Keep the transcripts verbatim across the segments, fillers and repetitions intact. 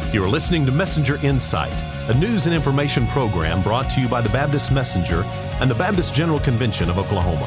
You are listening to Messenger Insight, a news and information program brought to you by the Baptist Messenger and the Baptist General Convention of Oklahoma.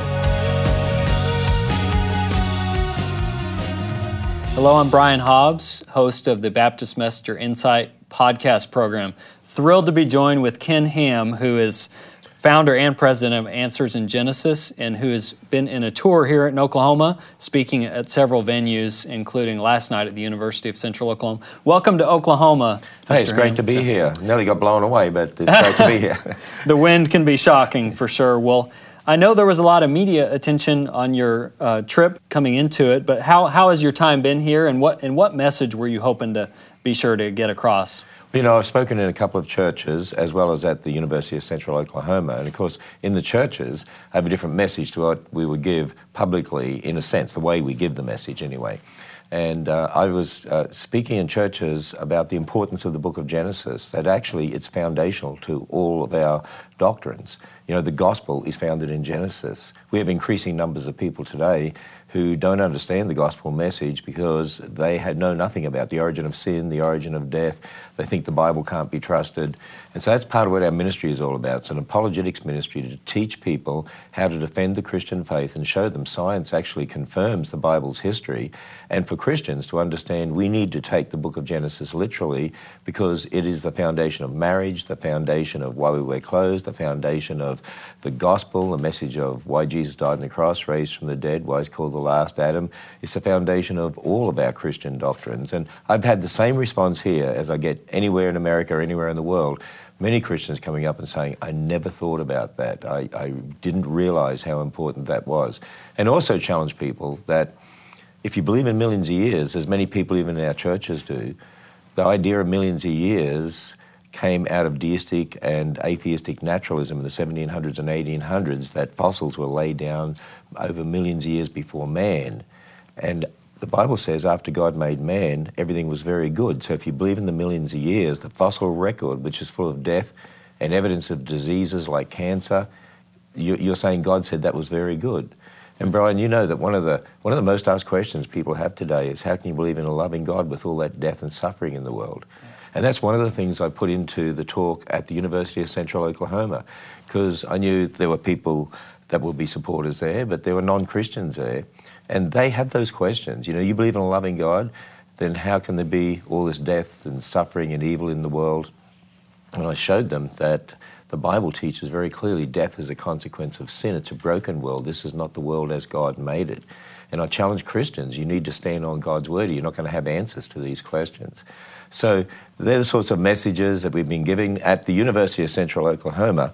Hello, I'm Brian Hobbs, host of the Baptist Messenger Insight podcast program. Thrilled to be joined with Ken Ham, who is founder and president of Answers in Genesis, and who has been in a tour here in Oklahoma, speaking at several venues, including last night at the University of Central Oklahoma. Welcome to Oklahoma. Hey, Mister it's great Ham. to be So, here. Nearly got blown away, but it's great to be here. The wind can be shocking for sure. Well, I know there was a lot of media attention on your uh, trip coming into it, but how, how has your time been here, and what and what message were you hoping to be sure to get across? You know, I've spoken in a couple of churches as well as at the University of Central Oklahoma. And of course, in the churches, I have a different message to what we would give publicly, in a sense, the way we give the message anyway. And uh, I was uh, speaking in churches about the importance of the book of Genesis, that actually it's foundational to all of our doctrines. You know, the gospel is founded in Genesis. We have increasing numbers of people today who don't understand the gospel message because they had know nothing about the origin of sin, the origin of death. They think the Bible can't be trusted. And so that's part of what our ministry is all about. It's an apologetics ministry to teach people how to defend the Christian faith and show them science actually confirms the Bible's history. And for Christians to understand we need to take the book of Genesis literally because it is the foundation of marriage, the foundation of why we wear clothes, the foundation of the gospel, the message of why Jesus died on the cross, raised from the dead, why he's called the last Adam. It's the foundation of all of our Christian doctrines. And I've had the same response here as I get anywhere in America or anywhere in the world. Many Christians coming up and saying, I never thought about that. I, I didn't realize how important that was. And also challenge people that if you believe in millions of years, as many people even in our churches do, the idea of millions of years came out of deistic and atheistic naturalism in the seventeen hundreds and eighteen hundreds, that fossils were laid down over millions of years before man. And the Bible says after God made man, everything was very good. So if you believe in the millions of years, the fossil record, which is full of death and evidence of diseases like cancer, you're saying God said that was very good. And Brian, you know that one of the one of the most asked questions people have today is how can you believe in a loving God with all that death and suffering in the world? And that's one of the things I put into the talk at the University of Central Oklahoma, because I knew there were people that would be supporters there, but there were non-Christians there. And they have those questions. You know, you believe in a loving God, then how can there be all this death and suffering and evil in the world? And I showed them that the Bible teaches very clearly death is a consequence of sin. It's a broken world. This is not the world as God made it. And I challenge Christians, you need to stand on God's word. You're not going to have answers to these questions. So they're the sorts of messages that we've been giving at the University of Central Oklahoma.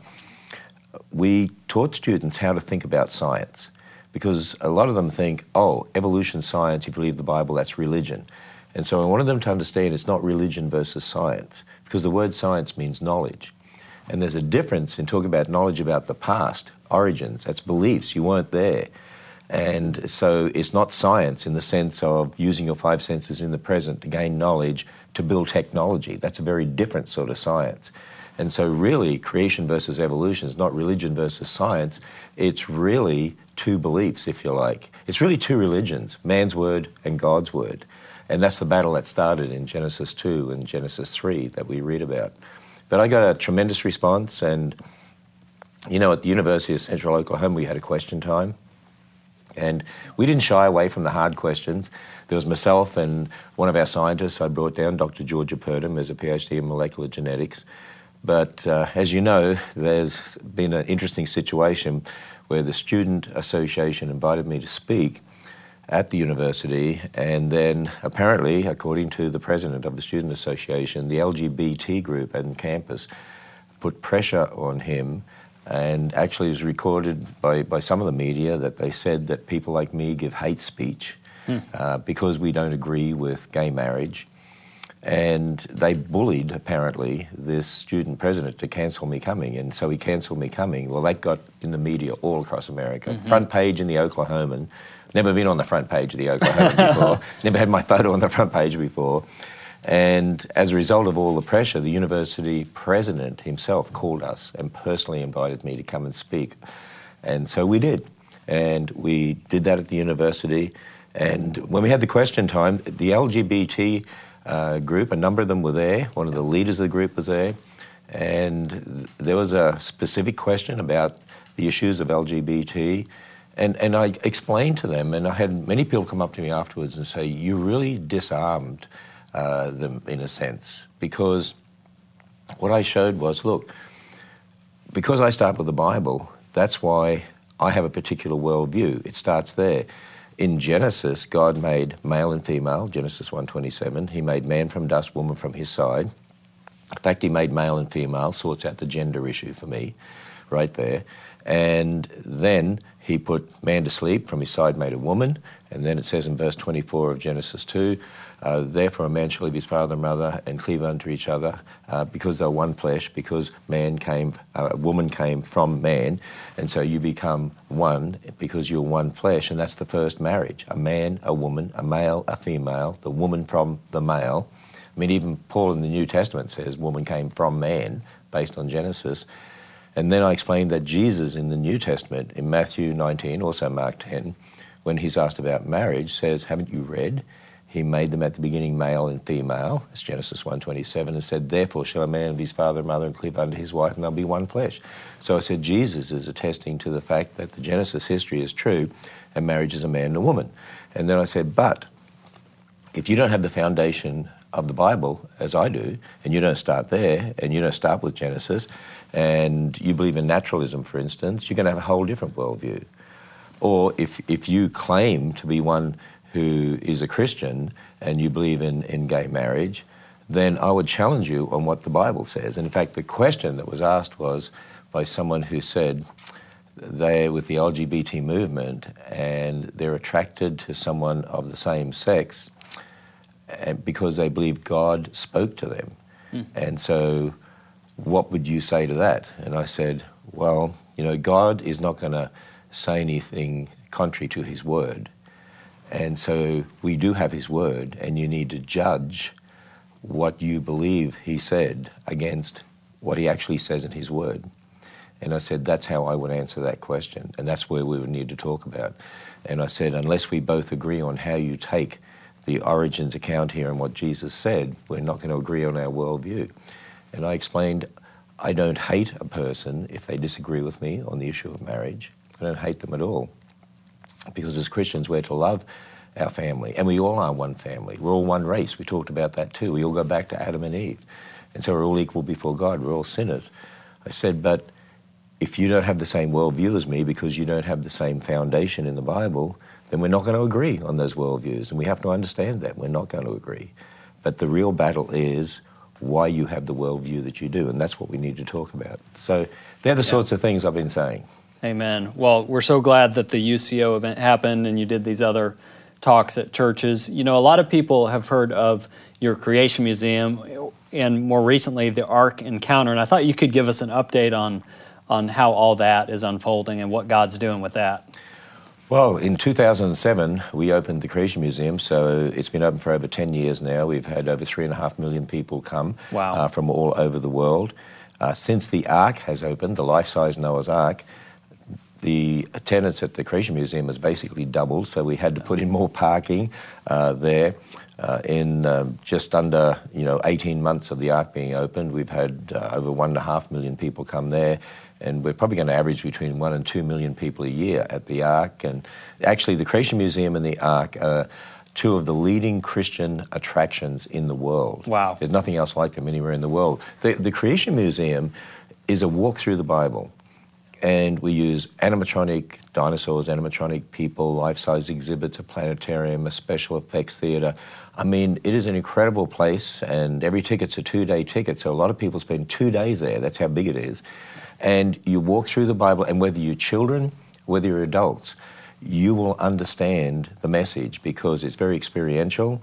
We taught students how to think about science because a lot of them think, oh, evolution science, if you believe the Bible, that's religion. And so I wanted them to understand it's not religion versus science because the word science means knowledge. And there's a difference in talking about knowledge about the past, origins, that's beliefs, you weren't there. And so it's not science in the sense of using your five senses in the present to gain knowledge to build technology. That's a very different sort of science. And so really, creation versus evolution is not religion versus science. It's really two beliefs, if you like. It's really two religions, man's word and God's word. And that's the battle that started in Genesis two and Genesis three that we read about. But I got a tremendous response. And, you know, at the University of Central Oklahoma, we had a question time. And we didn't shy away from the hard questions. There was myself and one of our scientists I brought down, Doctor Georgia Purdom, who's a PhD in molecular genetics. But uh, as you know, there's been an interesting situation where the Student Association invited me to speak at the university, and then apparently, according to the president of the Student Association, the L G B T group on campus put pressure on him. And actually it was recorded by, by some of the media that they said that people like me give hate speech hmm. uh, because we don't agree with gay marriage. And they bullied, apparently, this student president to cancel me coming. And so he cancelled me coming. Well, that got in the media all across America. Mm-hmm. Front page in the Oklahoman. Never been on the front page of the Oklahoman before. Never had my photo on the front page before. And as a result of all the pressure, the university president himself called us and personally invited me to come and speak. And so we did. And we did that at the university. And when we had the question time, the L G B T uh, group. A number of them were there. One of the leaders of the group was there. And th- there was a specific question about the issues of L G B T. And, and I explained to them, and I had many people come up to me afterwards and say, you really disarmed uh, them in a sense, because what I showed was, look, because I start with the Bible, that's why I have a particular worldview. It starts there. In Genesis, God made male and female, Genesis one twenty-seven. He made man from dust, woman from his side. In fact, he made male and female, sorts out the gender issue for me right there. And then he put man to sleep, from his side made a woman. And then it says in verse twenty-four of Genesis two, uh, therefore a man shall leave his father and mother and cleave unto each other, uh, because they're one flesh, because man came, uh, a woman came from man, and so you become one because you're one flesh, and that's the first marriage. A man, a woman, a male, a female, the woman from the male. I mean, even Paul in the New Testament says woman came from man, based on Genesis. And then I explained that Jesus in the New Testament, in Matthew nineteen, also Mark ten, when he's asked about marriage, says, haven't you read? He made them at the beginning male and female, that's Genesis one twenty-seven, and said, therefore shall a man leave his father and mother and cleave unto his wife, and they'll be one flesh. So I said, Jesus is attesting to the fact that the Genesis history is true, and marriage is a man and a woman. And then I said, but if you don't have the foundation of the Bible, as I do, and you don't start there, and you don't start with Genesis, and you believe in naturalism, for instance, you're going to have a whole different worldview. Or if, if you claim to be one who is a Christian and you believe in, in gay marriage, then I would challenge you on what the Bible says. And in fact, the question that was asked was by someone who said they're with the L G B T movement and they're attracted to someone of the same sex and because they believe God spoke to them. Mm. And so what would you say to that? And I said, well, you know, God is not going to say anything contrary to his word. And so we do have his word, and you need to judge what you believe he said against what he actually says in his word. And I said, that's how I would answer that question, and that's where we would need to talk about. And I said, unless we both agree on how you take the origins account here and what Jesus said, we're not going to agree on our worldview. And I explained, I don't hate a person if they disagree with me on the issue of marriage. I don't hate them at all. Because as Christians, we're to love our family. And we all are one family. We're all one race. We talked about that too. We all go back to Adam and Eve. And so we're all equal before God. We're all sinners. I said, but if you don't have the same worldview as me because you don't have the same foundation in the Bible, then we're not going to agree on those worldviews. And we have to understand that. We're not going to agree. But the real battle is why you have the worldview that you do. And that's what we need to talk about. So they're the yeah. sorts of things I've been saying. Amen. Well, we're so glad that the U C O event happened and you did these other talks at churches. You know, a lot of people have heard of your Creation Museum and more recently the Ark Encounter. And I thought you could give us an update on, on how all that is unfolding and what God's doing with that. Well, in two thousand seven, we opened the Creation Museum, so it's been open for over ten years now. We've had over three and a half million people come wow. uh, from all over the world. Uh, since the Ark has opened, the life-size Noah's Ark, the attendance at the Creation Museum has basically doubled, so we had to put in more parking uh, there. Uh, in um, just under, you know, eighteen months of the Ark being opened, we've had uh, over one and a half million people come there, and we're probably going to average between one and two million people a year at the Ark. And actually, the Creation Museum and the Ark are two of the leading Christian attractions in the world. Wow. There's nothing else like them anywhere in the world. The, the Creation Museum is a walk through the Bible. And we use animatronic dinosaurs, animatronic people, life-size exhibits, a planetarium, a special effects theatre. I mean, it is an incredible place, and every ticket's a two-day ticket, so a lot of people spend two days there. That's how big it is. And you walk through the Bible, and whether you're children, whether you're adults, you will understand the message because it's very experiential.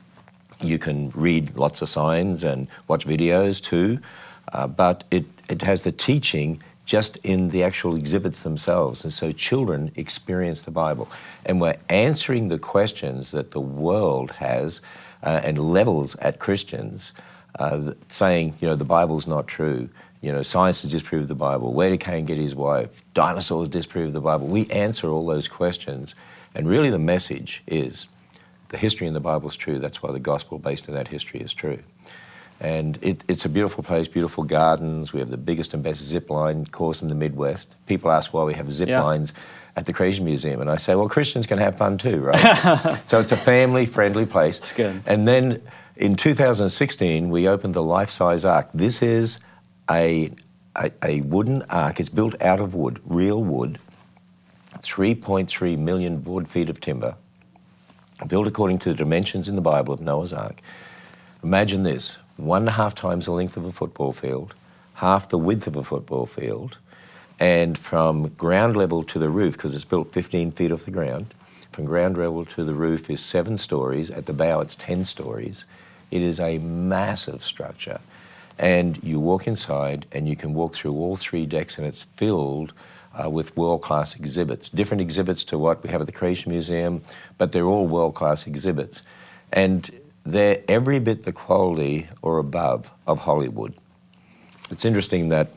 You can read lots of signs and watch videos too, uh, but it, it has the teaching just in the actual exhibits themselves. And so children experience the Bible. And we're answering the questions that the world has uh, and levels at Christians, uh, saying, you know, the Bible's not true. You know, science has disproved the Bible. Where did Cain get his wife? Dinosaurs disprove the Bible. We answer all those questions. And really the message is the history in the Bible is true. That's why the gospel based in that history is true. And it, it's a beautiful place, beautiful gardens. We have the biggest and best zip line course in the Midwest. People ask why we have zip yeah. lines at the Creation Museum. And I say, well, Christians can have fun too, right? So it's a family-friendly place. It's good. And then in two thousand sixteen, we opened the Life-Size Ark. This is a, a, a wooden ark. It's built out of wood, real wood, three point three million board feet of timber, built according to the dimensions in the Bible of Noah's Ark. Imagine this, one and a half times the length of a football field, half the width of a football field, and from ground level to the roof, because it's built fifteen feet off the ground, from ground level to the roof is seven stories. At the bow, it's ten stories. It is a massive structure. And you walk inside, and you can walk through all three decks, and it's filled uh, with world-class exhibits, different exhibits to what we have at the Creation Museum, but they're all world-class exhibits. And they're every bit the quality or above of Hollywood. It's interesting that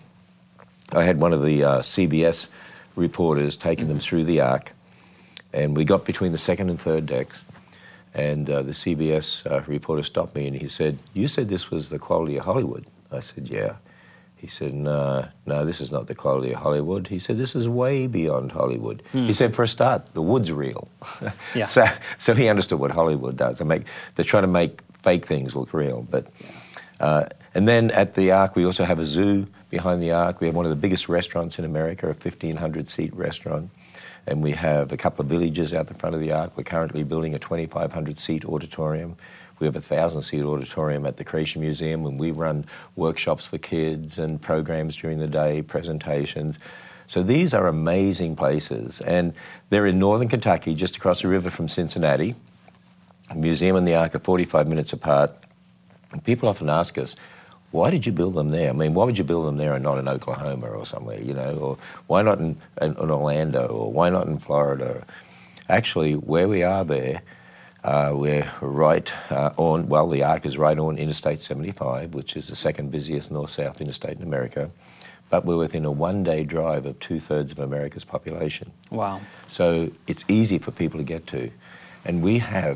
I had one of the uh, C B S reporters taking them through the Ark, and we got between the second and third decks, and uh, the C B S uh, reporter stopped me and he said, "You said this was the quality of Hollywood." I said, "Yeah." He said, no, no, this is not the quality of Hollywood. He said, this is way beyond Hollywood. Hmm. He said, for a start, the wood's real. Yeah. so, so he understood what Hollywood does. They make, they're trying to make fake things look real. But, uh, and then at the Ark, we also have a zoo behind the Ark. We have one of the biggest restaurants in America, a fifteen hundred seat restaurant. And we have a couple of villages out the front of the Ark. We're currently building a twenty-five hundred seat auditorium. We have a one thousand seat auditorium at the Creation Museum, and we run workshops for kids and programs during the day, presentations. So these are amazing places, and they're in northern Kentucky, just across the river from Cincinnati. The museum and the Ark are forty-five minutes apart. And people often ask us, why did you build them there? I mean, why would you build them there and not in Oklahoma or somewhere, you know? Or why not in, in, in Orlando, or why not in Florida? Actually, where we are there, Uh, we're right uh, on, well, the Ark is right on Interstate seventy-five, which is the second busiest north-south interstate in America, but we're within a one-day drive of two-thirds of America's population. Wow. So it's easy for people to get to. And we have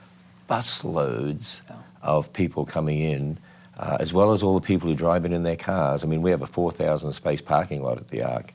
busloads yeah. of people coming in, uh, as well as all the people who drive in in their cars. I mean, we have a four thousand space parking lot at the Ark.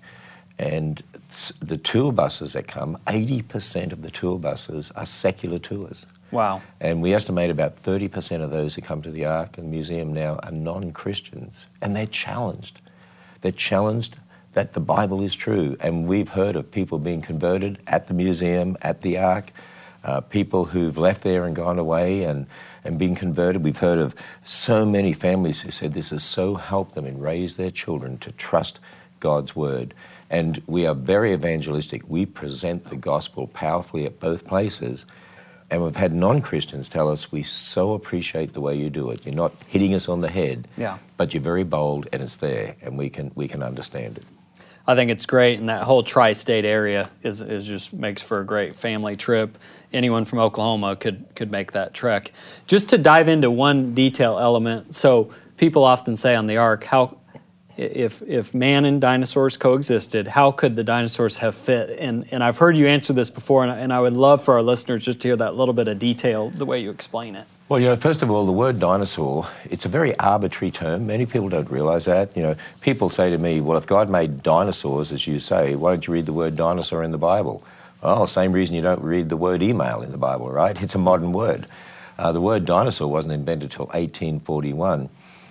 And the tour buses that come, eighty percent of the tour buses are secular tours. Wow. And we estimate about thirty percent of those who come to the Ark and the museum now are non-Christians. And they're challenged. They're challenged that the Bible is true. And we've heard of people being converted at the museum, at the Ark, uh, people who've left there and gone away and, and been converted. We've heard of so many families who said this has so helped them and raised their children to trust God's Word. And we are very evangelistic. We present the gospel powerfully at both places. And we've had non-Christians tell us, we so appreciate the way you do it. You're not hitting us on the head, yeah. but you're very bold and it's there and we can we can understand it. I think it's great, and that whole tri-state area is, is just makes for a great family trip. Anyone from Oklahoma could could make that trek. Just to dive into one detail element, so people often say on the Ark, how If if man and dinosaurs coexisted, how could the dinosaurs have fit? And and I've heard you answer this before, and, and I would love for our listeners just to hear that little bit of detail, the way you explain it. Well, you know, first of all, the word dinosaur, it's a very arbitrary term. Many people don't realize that. You know, people say to me, well, if God made dinosaurs, as you say, why don't you read the word dinosaur in the Bible? Well, same reason you don't read the word email in the Bible, right? It's a modern word. Uh, the word dinosaur wasn't invented until eighteen forty-one.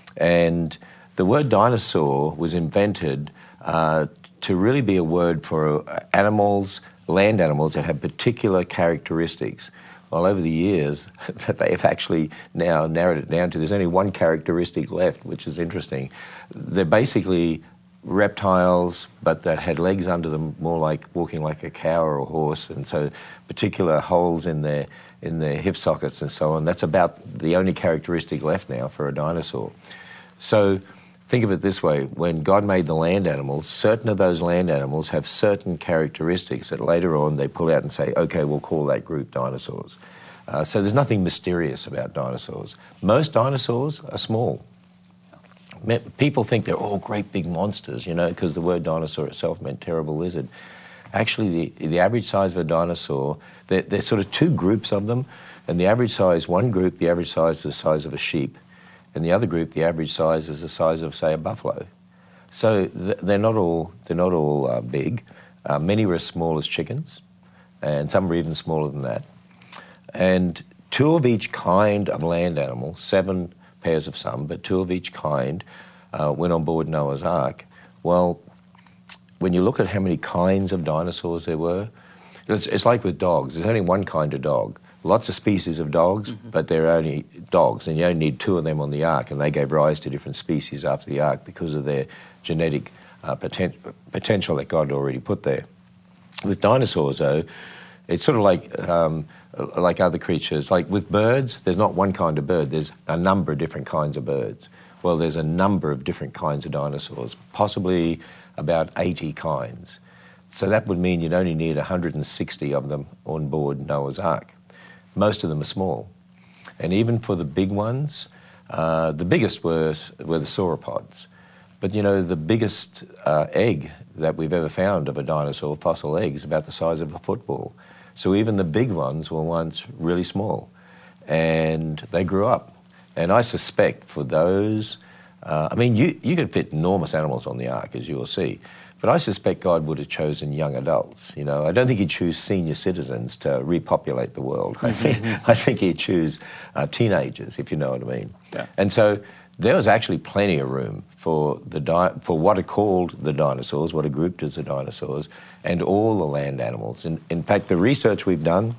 And the word dinosaur was invented uh, to really be a word for animals, land animals that have particular characteristics. Well, over the years, they have actually now narrowed it down to there's only one characteristic left, which is interesting. They're basically reptiles, but that had legs under them, more like walking like a cow or a horse, and so particular holes in their in their hip sockets and so on. That's about the only characteristic left now for a dinosaur. So think of it this way, when God made the land animals, certain of those land animals have certain characteristics that later on they pull out and say, okay, we'll call that group dinosaurs. Uh, so there's nothing mysterious about dinosaurs. Most dinosaurs are small. People think they're all great big monsters, you know, because the word dinosaur itself meant terrible lizard. Actually, the, the average size of a dinosaur, there, there's sort of two groups of them. And the average size, one group, the average size is the size of a sheep. And the other group, the average size is the size of, say, a buffalo. So th they're not all, they're not all uh, big. Uh, many are as small as chickens, and some are even smaller than that. And two of each kind of land animal, seven pairs of some, but two of each kind uh, went on board Noah's Ark. Well, when you look at how many kinds of dinosaurs there were, it's, it's like with dogs. There's only one kind of dog. Lots of species of dogs, mm-hmm. but they're only dogs, and you only need two of them on the ark, and they gave rise to different species after the ark because of their genetic uh, poten potential that God already put there. With dinosaurs, though, it's sort of like um, like other creatures. Like with birds, there's not one kind of bird. There's a number of different kinds of birds. Well, there's a number of different kinds of dinosaurs, possibly about eighty kinds. So that would mean you'd only need one hundred sixty of them on board Noah's Ark. Most of them are small. And even for the big ones, uh, the biggest were, were the sauropods. But you know, the biggest uh, egg that we've ever found of a dinosaur, fossil egg, is about the size of a football. So even the big ones were once really small. And they grew up. And I suspect for those, uh, I mean, you, you could fit enormous animals on the ark, as you will see. But I suspect God would have chosen young adults. You know, I don't think he'd choose senior citizens to repopulate the world. I think, I think he'd choose uh, teenagers, if you know what I mean. Yeah. And so there was actually plenty of room for the di for what are called the dinosaurs, what are grouped as the dinosaurs, and all the land animals. And in fact, the research we've done,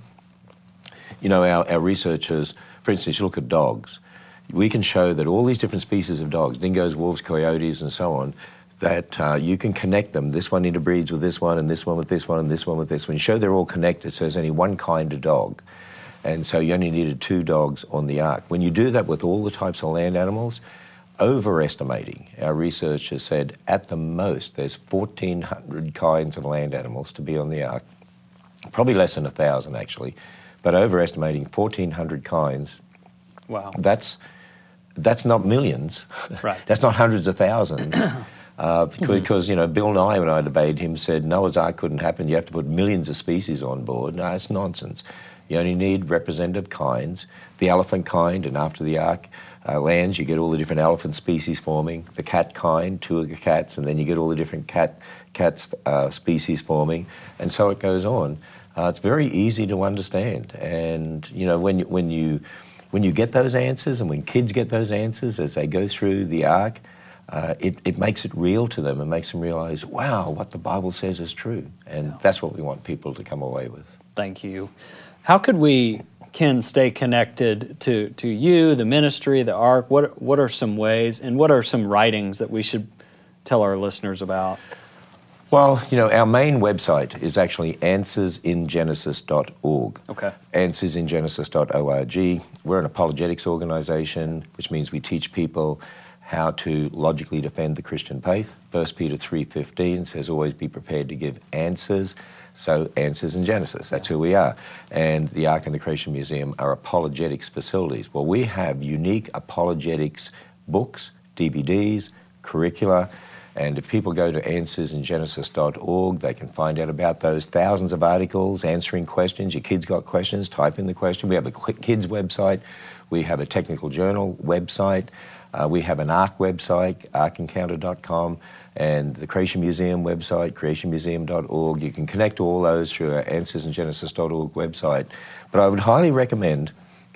you know, our, our researchers, for instance, you look at dogs. We can show that all these different species of dogs, dingoes, wolves, coyotes, and so on, that uh, you can connect them. This one interbreeds with this one, and this one with this one, and this one with this one. You show they're all connected, so there's only one kind of dog. And so you only needed two dogs on the ark. When you do that with all the types of land animals, overestimating, our researchers said at the most there's fourteen hundred kinds of land animals to be on the ark. Probably less than one thousand actually, but overestimating fourteen hundred kinds. Wow. That's, that's not millions. Right. That's not hundreds of thousands. Uh, because, you know, Bill Nye, when I debated him, said Noah's Ark couldn't happen. You have to put millions of species on board. No, that's nonsense. You only need representative kinds. The elephant kind, and after the Ark uh, lands, you get all the different elephant species forming. The cat kind, two of the cats, and then you get all the different cat cats uh, species forming, and so it goes on. Uh, it's very easy to understand, and you know, when you, when you when you get those answers, and when kids get those answers as they go through the Ark. Uh, it, it makes it real to them and makes them realize, wow, what the Bible says is true. And yeah. That's what we want people to come away with. Thank you. How could we, Ken, stay connected to, to you, the ministry, the Ark? What, what are some ways, and what are some writings that we should tell our listeners about? Well, you know, our main website is actually answers in genesis dot org. Okay. answers in genesis dot org. We're an apologetics organization, which means we teach people how to logically defend the Christian faith. First Peter three fifteen says, always be prepared to give answers. So Answers in Genesis, that's who we are. And the Ark and the Creation Museum are apologetics facilities. Well, we have unique apologetics books, D V Ds, curricula, and if people go to answers in genesis dot org, they can find out about those thousands of articles, answering questions. Your kids got questions, type in the question. We have a kids website. We have a technical journal website. Uh, we have an Ark website, ark encounter dot com, and the Creation Museum website, creation museum dot org. You can connect to all those through our answers in genesis dot org website. But I would highly recommend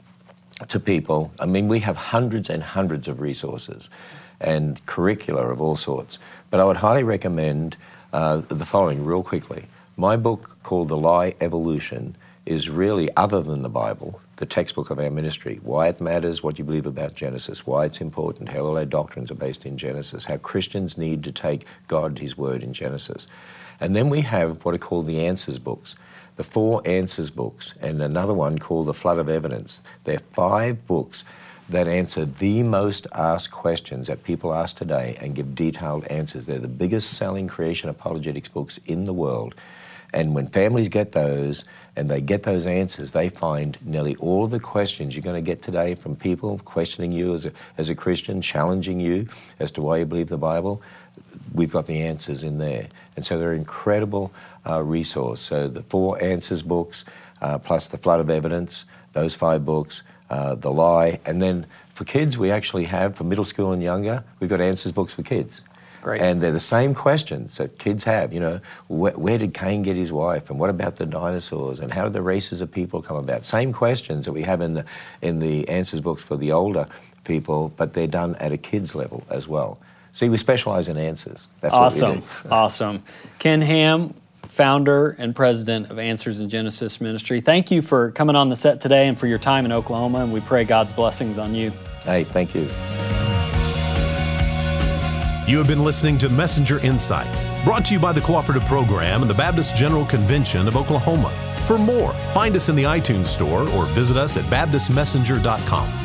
to people, I mean, we have hundreds and hundreds of resources and curricula of all sorts, but I would highly recommend uh, the following real quickly. My book called The Lie Evolution is really, other than the Bible, the textbook of our ministry. Why it matters, what you believe about Genesis, why it's important, how all our doctrines are based in Genesis, how Christians need to take God, His Word in Genesis. And then we have what are called the Answers books, the four Answers books, and another one called The Flood of Evidence. They're five books that answer the most asked questions that people ask today and give detailed answers. They're the biggest selling creation apologetics books in the world. And when families get those, and they get those answers, they find nearly all the questions you're going to get today from people questioning you as a, as a Christian, challenging you as to why you believe the Bible. We've got the answers in there. And so they're an incredible uh, resource. So the Four Answers books, uh, plus the Flood of Evidence, those five books, uh, The Lie. And then for kids, we actually have, for middle school and younger, we've got answers books for kids. Great. And they're the same questions that kids have, you know, wh where did Cain get his wife, and what about the dinosaurs, and how did the races of people come about? Same questions that we have in the, in the answers books for the older people, but they're done at a kid's level as well. See, we specialize in answers. That's awesome. what we do. Awesome. Ken Ham, founder and president of Answers in Genesis Ministry. Thank you for coming on the set today and for your time in Oklahoma, and we pray God's blessings on you. Hey, thank you. You have been listening to Messenger Insight, brought to you by the Cooperative Program and the Baptist General Convention of Oklahoma. For more, find us in the iTunes Store or visit us at baptist messenger dot com.